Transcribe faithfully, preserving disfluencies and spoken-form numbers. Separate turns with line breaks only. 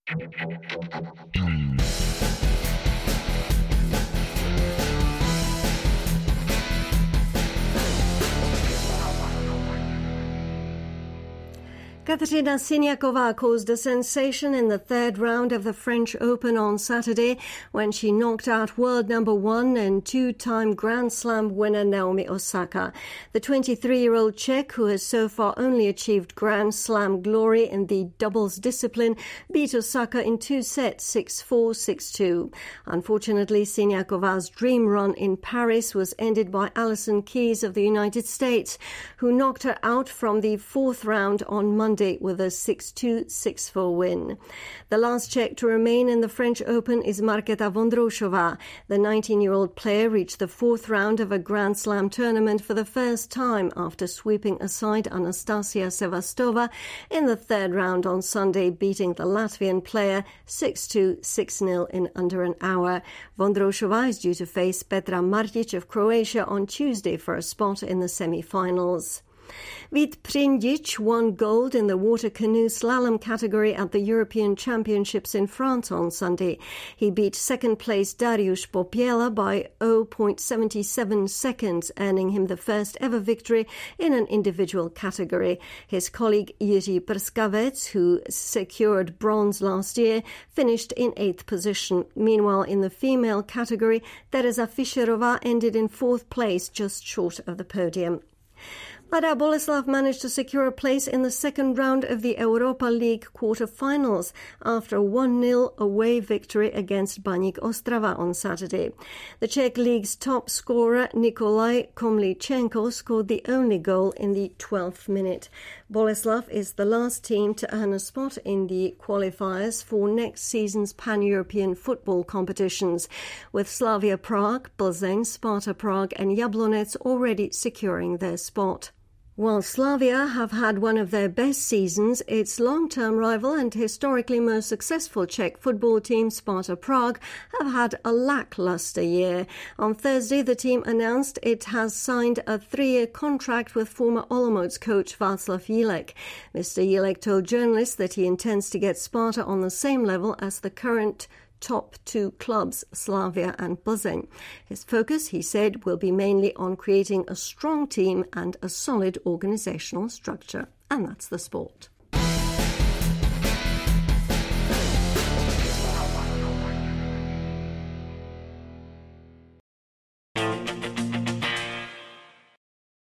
Kateřina Siniaková caused a sensation in the third round of the French Open on Saturday when she knocked out world number one and two-time Grand Slam winner Naomi Osaka. The twenty-three-year-old Czech, who has so far only achieved Grand Slam glory in the doubles discipline, beat Osaka in two sets, six four, six two. Unfortunately, Siniakova's dream run in Paris was ended by Alison Keys of the United States, who knocked her out from the fourth round on Monday with a six two, six four win. The last Czech to remain in the French Open is Markéta Vondroušová. The nineteen-year-old player reached the fourth round of a Grand Slam tournament for the first time after sweeping aside Anastasia Sevastova in the third round on Sunday, beating the Latvian player six two, six nil in under an hour. Vondroušová is due to face Petra Martic of Croatia on Tuesday for a spot in the semi-finals. Vít Přindič won gold in the water canoe slalom category at the European Championships in France on Sunday. He beat second-place Dariusz Popiela by zero point seven seven seconds, earning him the first-ever victory in an individual category. His colleague Jiří Prskavec, who secured bronze last year, finished in eighth position. Meanwhile, in the female category, Tereza Fischerová ended in fourth place, just short of the podium. Mladá Boleslav managed to secure a place in the second round of the Europa League quarter-finals after a one nil away victory against Baník Ostrava on Saturday. The Czech League's top scorer Nikolaj Komlichenko scored the only goal in the twelfth minute. Boleslav is the last team to earn a spot in the qualifiers for next season's pan-European football competitions, with Slavia Prague, Plzeň, Sparta Prague and Jablonec already securing their spot. While Slavia have had one of their best seasons, its long-term rival and historically most successful Czech football team, Sparta Prague, have had a lackluster year. On Thursday, the team announced it has signed a three-year contract with former Olomouc coach Václav Jílek. Mister Jílek told journalists that he intends to get Sparta on the same level as the current top two clubs, Slavia and Plzeň. His focus, he said, will be mainly on creating a strong team and a solid organisational structure. And that's the sport.